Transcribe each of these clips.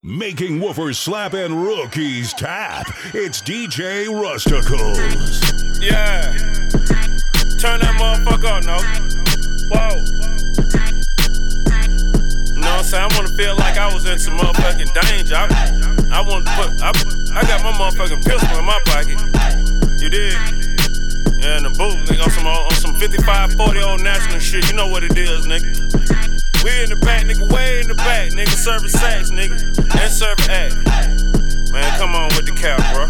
Making woofers slap and rookies tap. It's DJ Rusticles. Yeah. Turn that motherfucker up, no. Whoa. You know what I'm saying? I wanna feel like I was in some motherfucking danger. I want to put, I got my motherfucking pistol in my pocket. You did? Yeah, in the booth, nigga, on some 55-40 old national shit. You know what it is, nigga. We in the back, nigga, way in the back, nigga, serving sacks, nigga, and serving act. Man, come on with the cap, bro.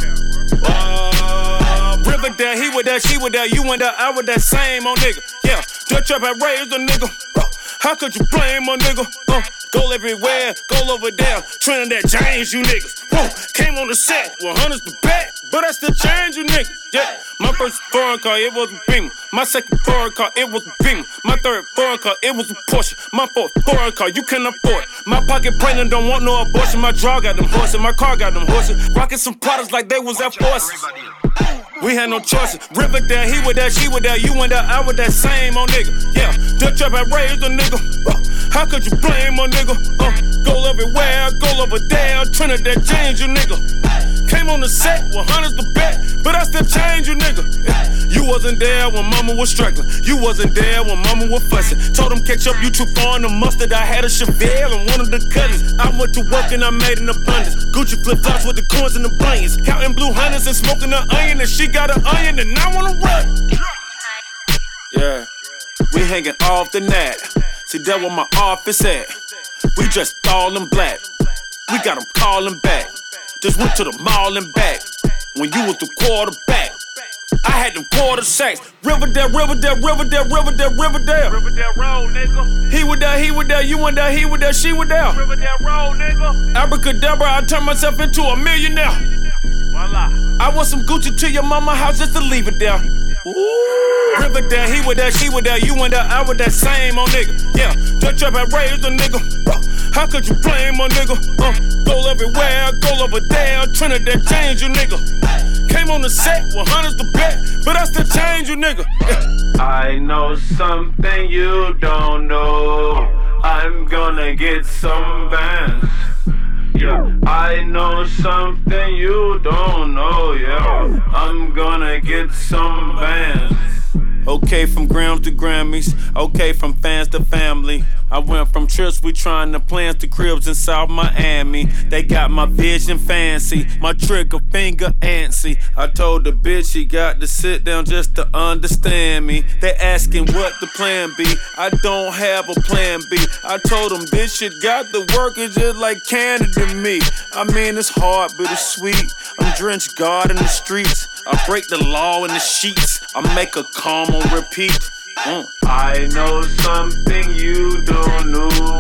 Riverdale, he with that, she with that, you and that, I with that same old nigga. Yeah, Dutch Trap had raised a nigga. How could you blame a nigga? Goal everywhere, goal over there. Trinidad James, you niggas. Came on the set, 100's the bet, but I still change you niggas. Yeah, my first foreign car, it was a Beamer. My second foreign car, it was a Beamer. My third foreign car, it was a Porsche. My fourth foreign car, you can't afford. My pocket pregnant, don't want no abortion. My draw got them horses, my car got them horses. Rocking some products like they was Air Forces. We had no choices. Riverdale, he with that, she with that, you and that, I with that same old nigga. Yeah, Dutch Trap had raised a nigga. How could you blame a nigga? Goal everywhere, goal over there. Trinidad James, you nigga. Came on the set, 100's the bet, but I still change you nigga. You wasn't there when mama was struggling. You wasn't there when mama was fussing. Told him catch up, you too far in the mustard. I had a Chevelle and one of the cousins. I went to work and I made an abundance. Gucci flip-flops with the coins and the blankets. Counting blue hundreds and smoking the onion. And she got an onion and I wanna run. Yeah, we hanging off the net. See, that where my office at. We dressed all in black. We got them calling back. Just went to the mall and back. When you was the quarterback, I had them quarter sacks. Riverdale, Riverdale, Riverdale, Riverdale, Riverdale. Riverdale Road, nigga. He with that, you and that, he with that, she with that. Riverdale Road, nigga. Abracadabra, I turned myself into a millionaire. Voila. I want some Gucci to your mama house just to leave it there. Ooh. Riverdale, he with that, she with that, you and that, I with that same old nigga. Yeah, Dutch Trap had raised a nigga. How could you blame a nigga? Goal everywhere, goal over there. Trinidad James, you nigga. Came on the set, 100's the bet, but I still change you nigga. Yeah. I know something you don't know. I'm gonna get some bands. Yeah, I know something you don't know, yeah. I'm gonna get some bands. Okay, from grams to Grammys. Okay, from fans to family. I went from trips we trying to plans to cribs in South Miami. They got my vision fancy, my trigger finger antsy. I told the bitch she got to sit down just to understand me. They asking what the plan be. I don't have a plan B. I told them this shit got the workers just like Canada to me. I mean it's hard but it's sweet. I'm drenched God in the streets. I break the law in the sheets. I make a calm on repeat. I know something you don't know.